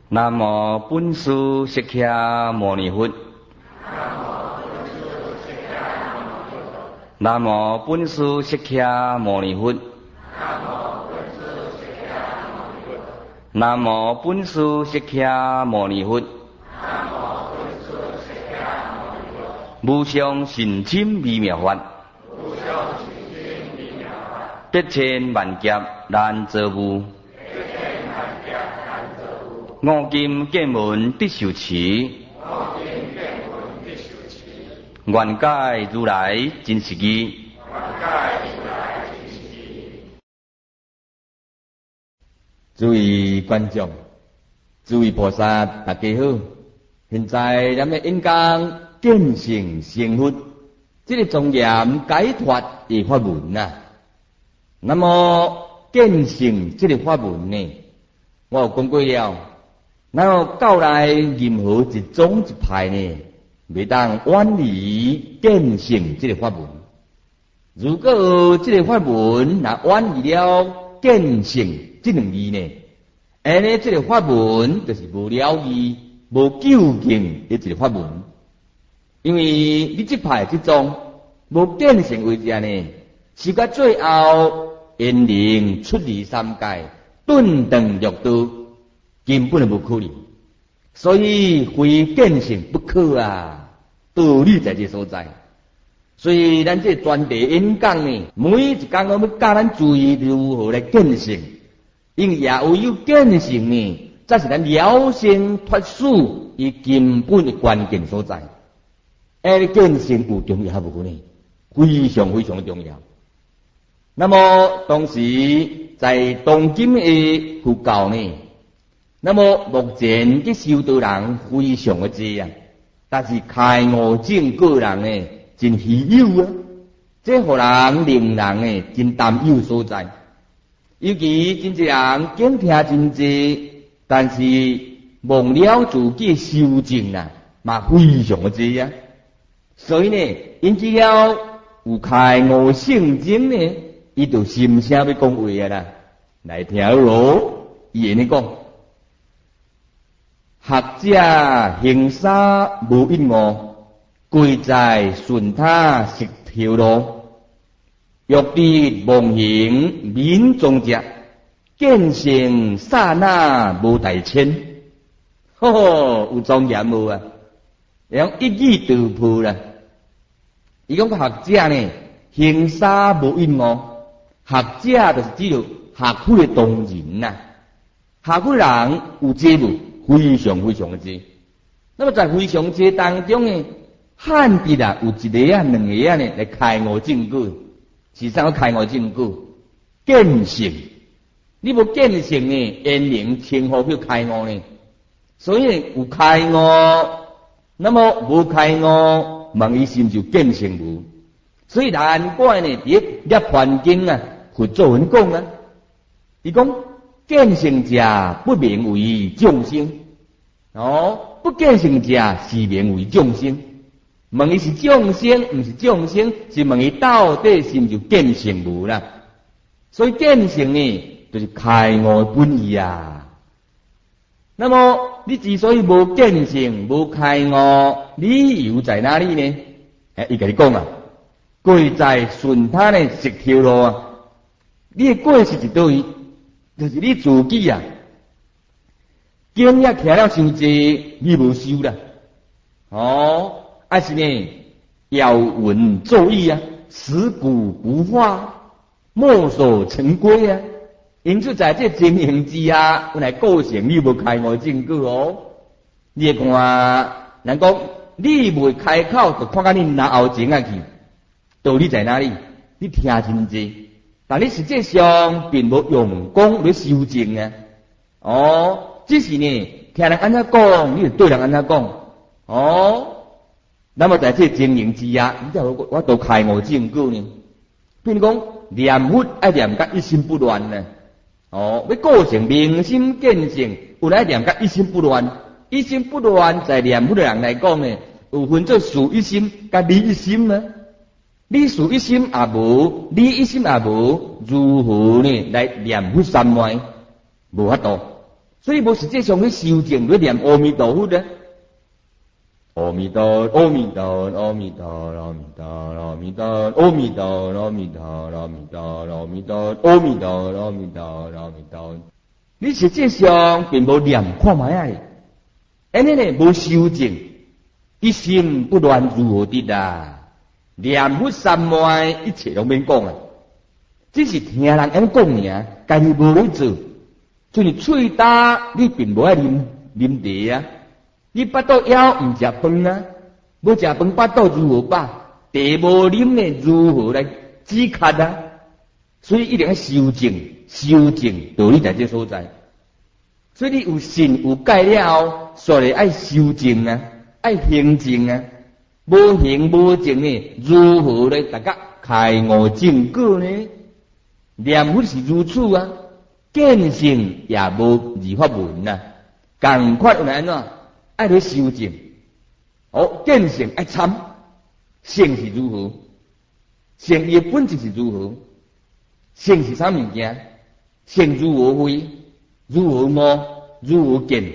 南无本师释迦牟尼佛。南无本师释迦牟尼佛。南无本师释迦牟尼佛。无上甚深微妙法，得千万劫难遭遇。五金见闻必受持，愿解如来真实义。诸位观众，诸位菩萨，大家好！现在咱们应当见性成佛，这个庄严解脱的法门啊。那么见性这个法门呢，我有讲过了。然后到来任何一种一派呢，未当远离见性这个法门。如果这个法门若远离了见性这两字呢，安尼这个法门就是无了义、无究竟的一个法门。因为你这派这种无见性为者呢，是到最后因灵出离三界，顿顿六道。根本就无可能，所以非见性不可啊！道理在这所在，所以咱这专题演讲呢，每一讲我们教咱注意如何来见性，因为也唯有见性呢，才是咱了生脱死伊根本的关键所在。见性有重要无呢？非常非常重要。那么当时在当今的佛教呢？那么目前这修道人非常的多啊，但是开悟证个人呢真稀有啊，这互人令人呢真担忧所在。尤其真侪人经听真侪，但是忘了自己修证啊，嘛非常的多啊。所以呢，因只要有开悟圣经呢，伊就心声要讲话啊啦，来听咯，伊安尼讲。学者行沙无一物，贵在顺他识条路。欲知妄行民众者，见性刹那无大千。吼吼，有庄严无啊？用一语道破啦。伊讲学者呢，行沙无一物，学者就是指着学府的同仁呐。学府人有这无？非常非常的多。那么在非常多当中呢，汉地啦有一个啊、两个啊呢来开悟证据，是啥开悟证据？见性。你无见性呢，因能称呼叫开悟呢？所以有开悟，那么无开悟，问伊是毋是见性无？所以难怪呢，伫涅槃经啊，佛祖云讲啊，伊讲。见性者不名为众生，不见性者是名为众生。问伊是众生，毋是众生，是问伊到底是毋是见性无啦？所以见性呢，就是开悟本意啊。那么你之所以无见性、无开悟，理由在哪里呢？伊甲你讲啊，贵在顺他的识条路啊。你的过是一倒位？就是你自己啊，经验听了伤济，你无修啦。还是呢，咬文作义啊，食古不化，墨守成规啊。因此在这情形之下，来构成你无开悟证据哦。你看，人讲你未开口，就看到你拿后前啊去，道理在哪里？你听真济。但你实际上并无用功来修正啊！只是呢，听人安怎讲，你就对人安怎讲。那么在这经营之下，你叫我都开悟证据呢。比如讲，念佛爱念甲一心不乱呢。要构成明心见性，有来念甲一心不乱。一心不乱，在念佛的人来讲呢，有分做事一心甲理一心呢。你事一心也无，理一心也无，如何呢来念佛三昧？无法度。 所以无实际上去修正去念阿弥陀佛咧。阿弥陀，阿弥陀，阿弥陀，阿弥陀，阿弥陀，阿弥陀，阿弥陀，阿弥陀，阿弥陀，阿弥陀，阿弥陀，阿弥陀。你实际上并无念看卖啊！安尼呢无修正，一心不乱如何得啊？念佛三昧，一切拢免讲啊！只是听人安讲尔，家己无去做。就你喙焦，你并无爱啉茶啊！你巴肚枵毋食饭啊？无食饭巴肚如何饱？茶无啉呢，如何来止渴啊？所以一定要修正，修正道理在这所在。所以你有信有解了后，所以爱修正啊，爱行正啊。无行无正呢，如何来大家开悟正果呢？念佛是如此啊，见性也无二法门啊。共款有安怎？爱去修正。哦，见性爱参，性是如何？性伊本质是如何？性是啥物件？性如何非？如何无？如何见？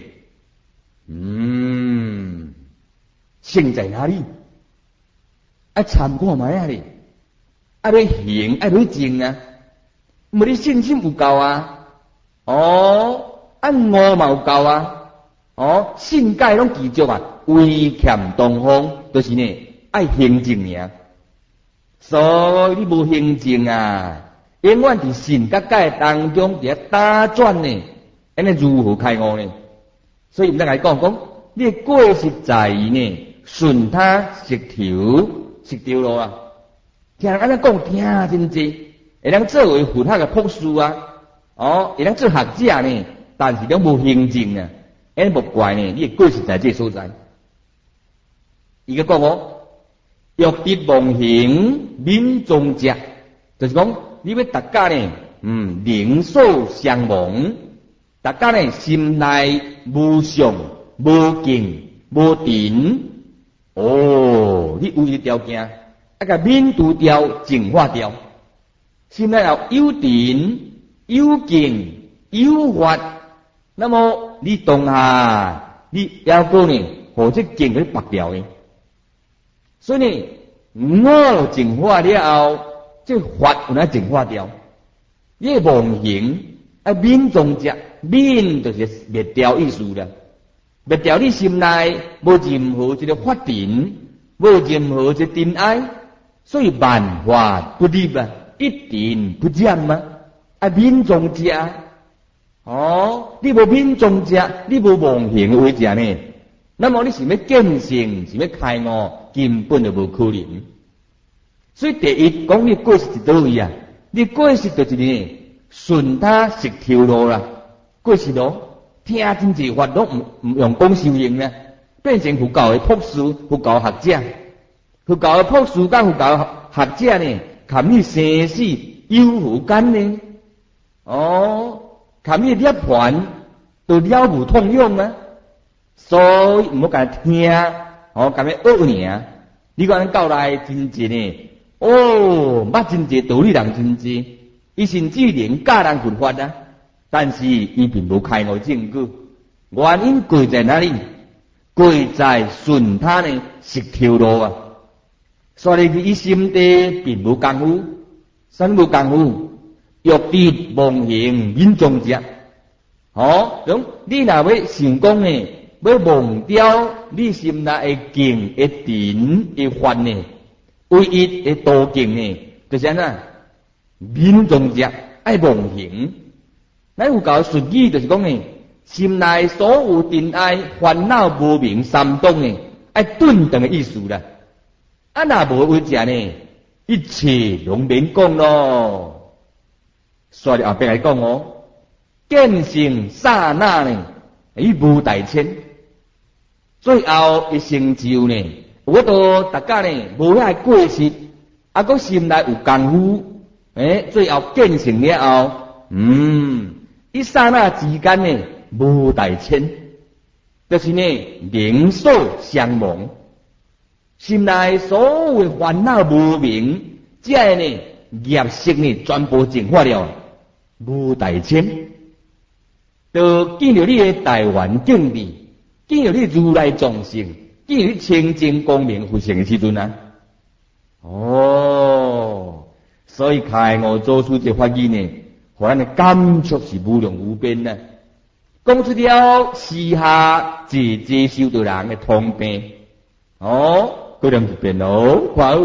性在哪里？爱参看卖啊哩，爱去行，爱去正啊。无你信心有够啊？按悟嘛有够啊？信解拢记住啊，唯欠东方，就是呢爱行正尔。所以你无行正啊，永远伫信甲解当中伫打转呢，安尼如何开悟呢？所以毋得来讲，你过失在于呢，顺他识条路啊。听人安尼讲，听真济，会当作为佛学的博士啊，会当做学者呢，但是拢无行正啊，安尼无怪呢，你过失在这所在。伊个讲欲得忘形泯踪者，就是讲你要大家呢，灵所相忘，大家呢心内无常、无境、无定。你有一条件，甲泯除掉、净化掉，心内有有定、有境、有法，那么你当下你要个呢，或者境去拔掉呢？所以呢，我净化了后，这法有哪净化掉？你妄行泯踪者，泯就是灭掉意思了。灭掉你心内无任何一个法定，无任何一个定爱，所以万法不立啊，一定不染啊。泯踪者，你无泯踪者，你无妄行为者呢？那么你是要见性，是要开悟，根本就无可能。所以第一讲你过失是倒位啊？你过失就是呢，顺他识条路啦，过失路。听真济法拢唔用讲修行呢，变成佛教的博士、佛教学者。佛教的博士甲佛教学者呢，含你生死有何干呢？含你涅盘都了无通用啊！所以唔好甲听，甲要学尔。你讲教内真济呢，捌真济道理人真济，伊甚至连教人佛法啊。但是伊并无开悟正果，原因贵在哪里？贵在顺他呢识条路啊！所以伊心地并无功夫，啥无功夫？欲得忘形泯踪者。咁你若要成功呢，要忘掉你心内的境、的定、的法呢，唯一的途径呢，就是安怎？泯踪者爱忘形。咱有教顺语就是讲呢，心内所有定爱烦恼无明三动呢，爱顿顿的意思啦。若无为者呢，一切拢免讲咯。所以后边来讲见性刹那呢，伊无大千，最后的成就呢，我都大家呢无遐过失，个心内有功夫，最后见性了后，一刹那之间呢，无大千，就是呢灵所相忘，心内所有烦恼无明，这呢业色呢全部净化了，无大千。 就见到你的台湾境地，见到你如来众生，见到你清净光明佛性的时阵啊。所以开悟做出这法语呢，互咱的感触是无量无边呢。讲出了时下自治修道人的通病。过两一遍咯，看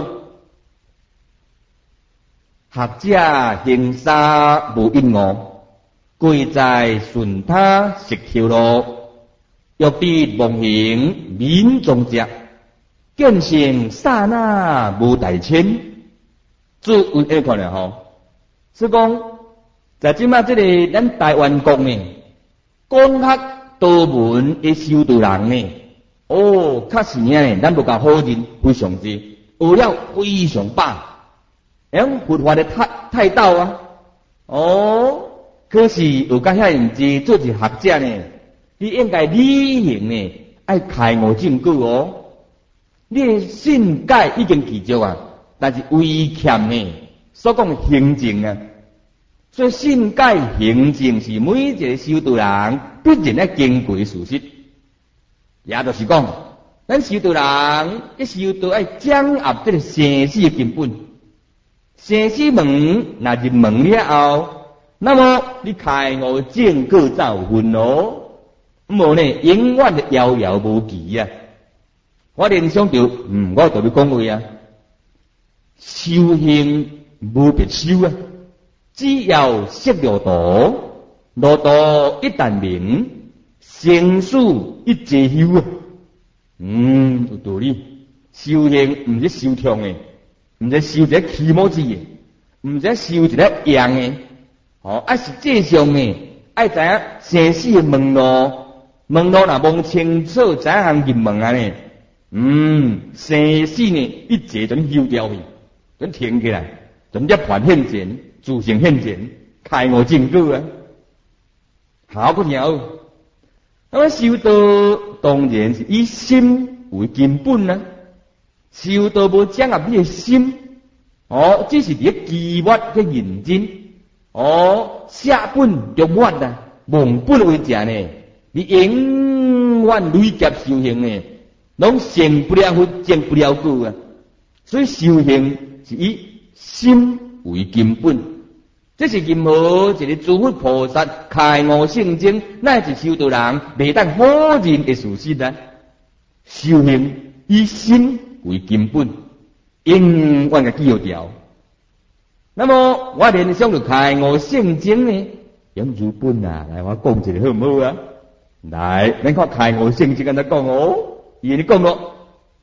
学者行沙无因我，贵在顺他食条路，欲必妄行民众者，见性刹那无大千。注意看了吼，所以讲在即马这个咱台湾国呢，讲学道门的修道人呢，确实呢，咱不甲好人非常之学了非常棒，佛法的态度啊，可是有甲遐人之做一学者呢，你应该履行呢，爱开悟证据哦。你的信解已经具足啊，但是唯欠呢，所讲行证啊。所以信解行证是每一个修道人必然要经过的事实。也就是讲，咱修道人一修道要掌握这个生死的根本。生死门若入门了后，那么你开悟证据才有分咯。无呢，永远的遥遥无期啊！我联想到，我特别讲话啊，修行无别修啊，只要识了道，路道一旦明，生死一节休啊。有道理。修行唔是修痛的，唔是修一个起毛子的，唔是修一个样的。实际上呢，爱知影生死的门路若望清楚，知影入门啊呢。生死呢，一节就休掉去，就停起来，就涅槃现前，自性现前，开悟证据啊，好不了。那么修道当然是以心为根本啊，修道无掌握你的心，只是伫机密去认真，下本入末啊，忘本为正呢，你永远累劫修行呢。拢成不了佛，证不了果啊！所以修行是以心为根本，这是任何一个诸佛菩萨开悟圣经乃至修道人未当否认的事实啊！修行以心为根本，永远嘅记号条。那么我联想到开悟圣经呢，杨如本啊，来我讲一个好唔好啊？来，咱看开悟圣经安怎讲哦。伊你讲咯，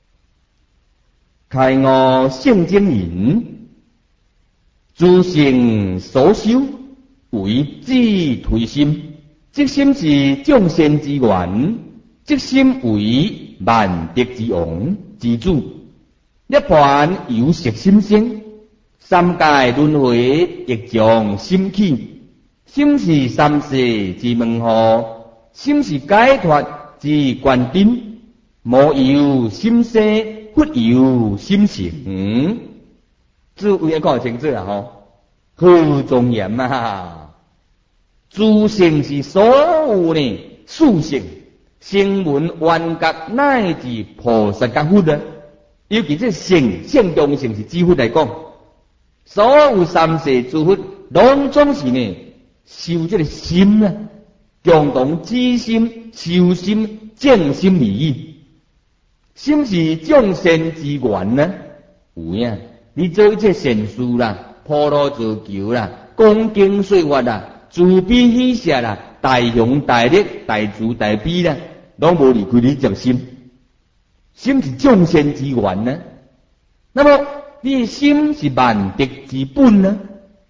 开悟圣经言，诸行所修为自推心，即心是众生之源，即心为万德之王之主。涅槃由识心生，三界轮回亦从心起。心是三世之门户，心是解脱之关灯。无由心生，不由心成。这有影讲清楚啊！好庄严啊！诸性是所有呢属性，声闻缘觉乃至菩萨觉佛啊，尤其这性中性是指佛来讲，所有三世诸佛拢总是呢修这个心啊，共同知心、修心、正心而已。心是众生之源呢，有影，你做一切善事啦，普罗造求啦，恭敬说法啦，慈悲喜舍啦，大雄大力、大慈大悲啦，拢无离开你这心。心是众生之源呢，那么你心是万德之本呢？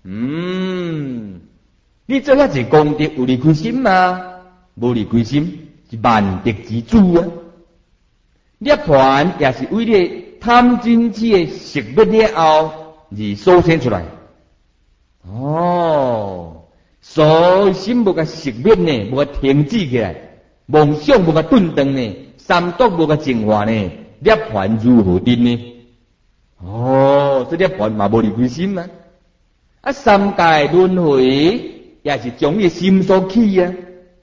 你做遐侪功德有离开心吗？无离开心，是万德之主啊。涅槃也是为你贪嗔痴的识别了后而所生出来。所以心无甲识别呢，无甲停止起来，梦想无甲顿顿呢，三毒无甲净化呢，涅槃如何定呢？这涅槃嘛无离开心啊！三界轮回也是从你心所起啊。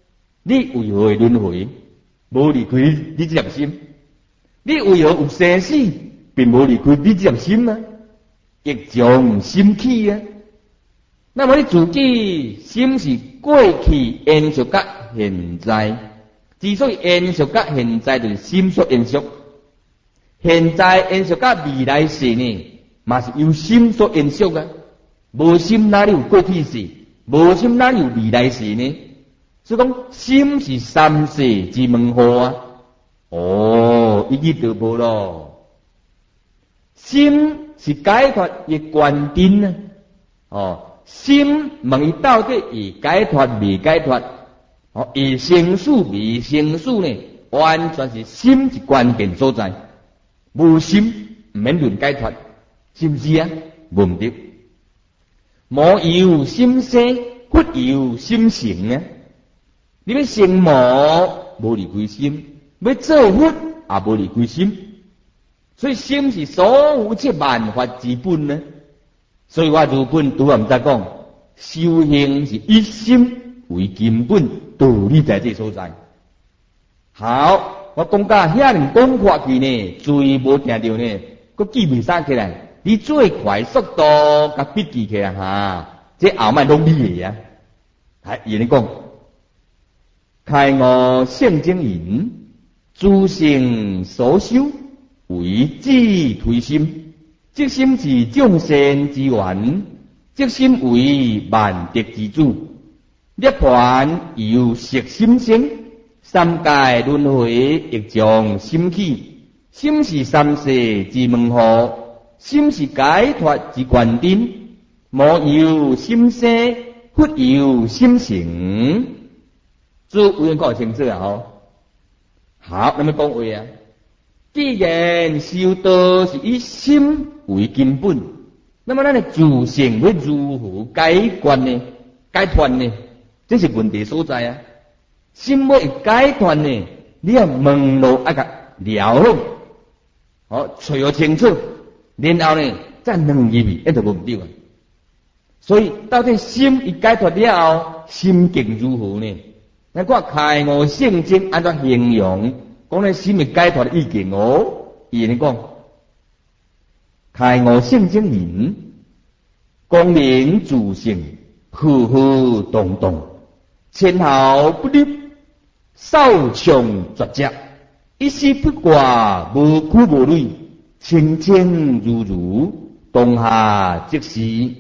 你为何会轮回？无离开你这粒心。你为何有生死？并无离开你这粒心啊！亦将心起啊！那么你自己心是过去延续到现在，之所以延续到现在，就是心所延续。现在延续到未来世呢，嘛是由心所延续啊！无心哪里有过去世？无心哪里有未来世呢？所以讲，心是三世之门户啊！哦，一句就无咯。心是解脱的关键啊！哦，心问伊到底会解脱未解脱？哦，会成事未成事呢？完全是心是关键所在。无心唔免论解脱，是不是啊？无唔对。无由心生，不由心成啊！你要成魔，无离开心；要做佛，也无离开心。所以心是所有一切万法之本呢。所以我如本拄唔再讲，修行是以心为根本，道理在这所在。好，我讲到遐尼讲法去呢，注意无听到呢，佮记袂啥起来。你最快速度甲笔记起来哈，这后摆拢你的啊。还有人讲，开悟圣经云：诸行所修，为自推心。即心是众生之源，即心为万德之主。涅槃由识心生，三界轮回亦将心起。心是三世之门户，心是解脱之关键。无由心生，不由心成。诸位讲清楚啊！吼，好，那么讲话啊。既然修道是以心为根本，那么咱的自性要如何解决呢？解脱呢？这是问题所在啊！心要解脱呢，你要问路啊个了了，好找个清楚，然后呢再两入去，那就无唔对啊。所以到底心一解脱了后，心境如何呢？咱看开悟圣经按怎形容？讲咧心的解脱的意见哦，伊尼讲开悟圣经云：光明自性，浮浮动动，纤毫不离，少穷绝迹，一丝不挂，无苦无累，清清如如，当下即时。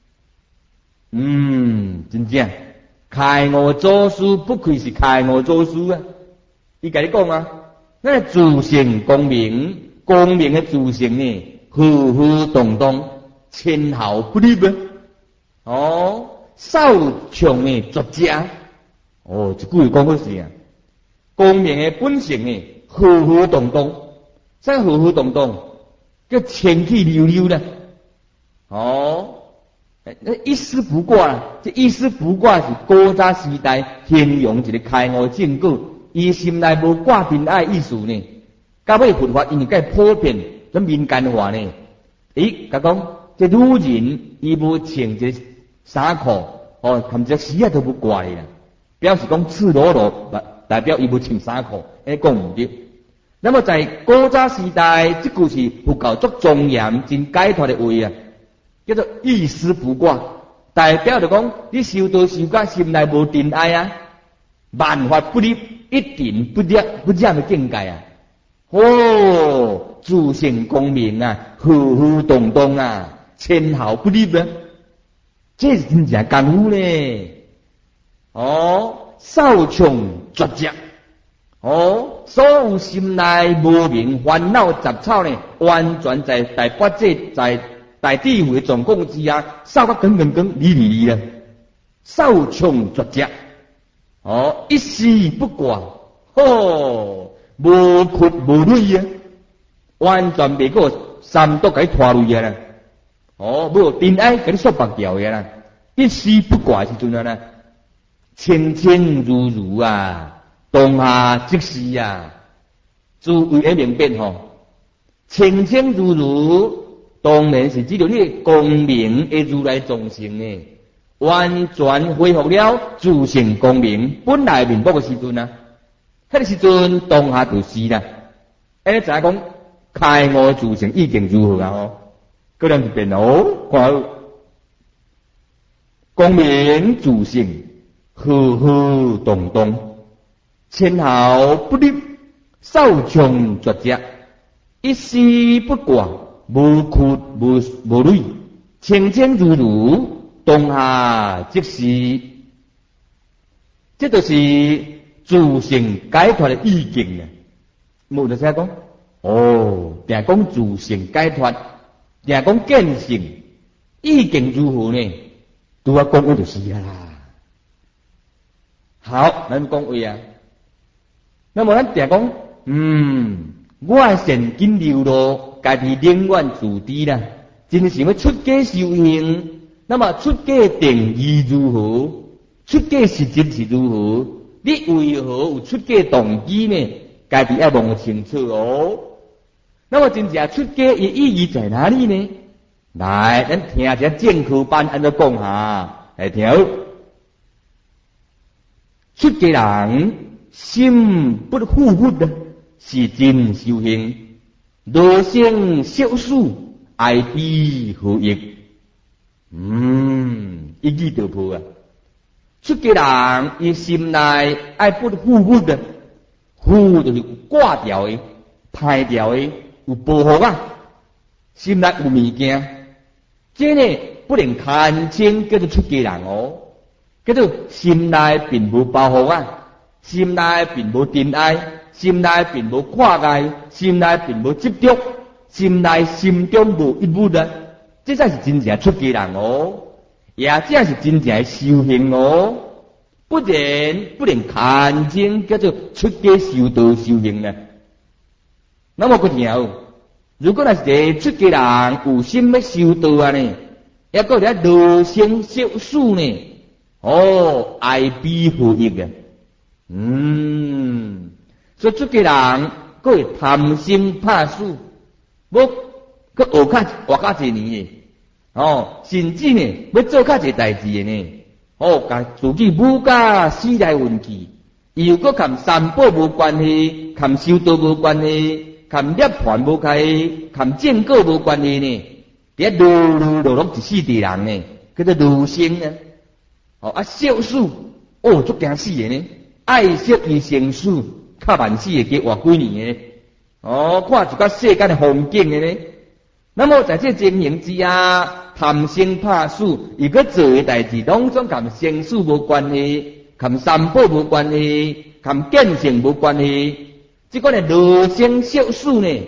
真正开悟祖师不愧是开悟祖师啊！伊甲你讲啊。那自性光明，光明的自性呢，浮浮动动，纤毫不离啊！哦，少穷的绝迹哦，这句话讲好势啊！光明的本性呢，浮浮动动，啥浮浮动动？叫清气溜溜的哦，那一丝不挂啦，这一丝不挂是古早时代形容一个开悟正果。伊心内无挂尘埃意思呢，到尾佛法因为该普遍做民间化呢。甲讲这女人伊无穿一个衫裤，哦，含只丝啊都不挂的啦，表示讲赤裸裸，代表伊无穿衫裤，安讲唔对。那么在古早时代，这句是佛教足庄严、真解脱的话啊，叫做一丝不挂，代表着讲你修道修到心内无尘埃啊，万法不离。一定不染的境界啊！哦，自性光明啊，浮浮动动啊，纤毫不离啊，这是真正功夫呢。哦，少穷绝迹。哦，所有心内无明烦恼杂草呢，完全在大八戒在大智慧总共之下，少到根离啊，少穷绝迹。哦，一丝不挂，哦，无屈无累啊，完全袂过三毒给拖累啊啦。哦，无尘埃给你束绑掉的啦，一丝不挂是阵啊，清清如如啊，当下即时啊，诸位要明白吼，清清如如，当然是指着你光明的如来众生呢。 完全恢复了自性光明本来面目的时阵啊，迄个时阵当下就是啦。安尼知影讲开悟自性已经如何啊？哦，个人一遍哦，看光明自性和和动动，前后不离，少穷绝绝，一丝不挂，无缺无累，清清如如，当下即是，这就是自性解脱的意境啊！冇就先讲，哦，定讲自性解脱，定讲见性，意境如何呢？拄啊讲话就是啦。好，咱讲话啊。那么咱定讲，我善根流露，家己宁愿自知啦。真想要出家修行，那么出家的定义如何？出家实质是如何？你为何有出家动机呢？家己要摸清楚哦。那么真正出家的意义在哪里呢？来，咱听一下正课班安怎讲下，来听。出家人心不护护的，是真修行；罗生小事，爱彼何益？一语道破啊！出家人伊心内爱不护护的，护就是有挂掉的、排掉的、有保护啊，心内有物件。这呢不能看清，叫做出家人哦，叫做心内并无包袱啊，心内并无珍爱，心内并无看爱，心内并无执着，心内心中无一物啊，这才是真正出家人哦，也这是真正的修行哦，不然不能看清，叫做出家修道修行啊。那么个条。如果那是一个出家人有心要修道啊呢，也个咧罗生小事呢，哦，爱彼何益啊？所以出家人个会贪心怕事，要个学较济年嘅，哦，甚至呢要做较济代志嘅呢，哦，甲自己武家死来运气，又个含三宝无关系，含修道无关系。含涅槃无关系，含正果无关系呢？伫落落一世地人呢，叫做罗生呢。哦小事哦，足惊死嘅呢！爱惜伊生死，较万死嘅加活几年嘅。哦，看一个世间嘅风景嘅呢。那么在这情形之下，贪生怕死，伊个做嘅代志，拢总含生死无关系，含三宝无关系，含见性无关系。这个呢，罗生小事呢，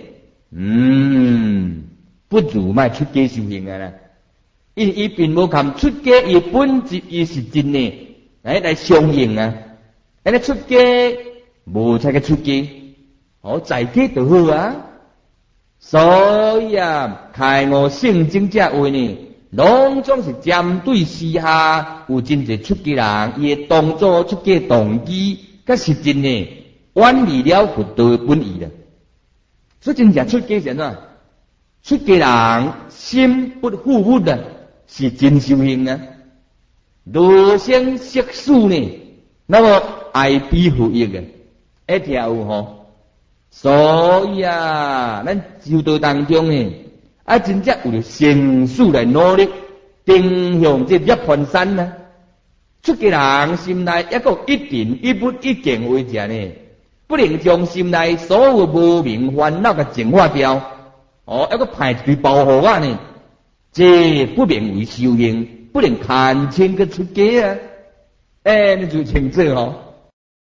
不如卖出家修行啊啦。伊并无含出家伊本质伊是真呢，来相应啊。安尼出家无才个出家，哦，在家就好啊。所以啊，开悟圣经者话呢，拢总是针对时下有真侪出家人，伊当作出家动机，甲实真呢。远离了佛道的本意了，所以真正出家人啊，出家人心不护护的，是真修行啊。罗生色事呢，那么爱彼何益啊？一条有吼，所以啊，咱修道当中呢，真正为了成事来努力，定向这涅槃山呢。出家人心内一个一定一不一见为者呢。不能将心内所有无明烦恼嘅净化掉，哦，一个排除包袱啊呢，这不名为修行，不能看清个出家啊，你就清楚哦。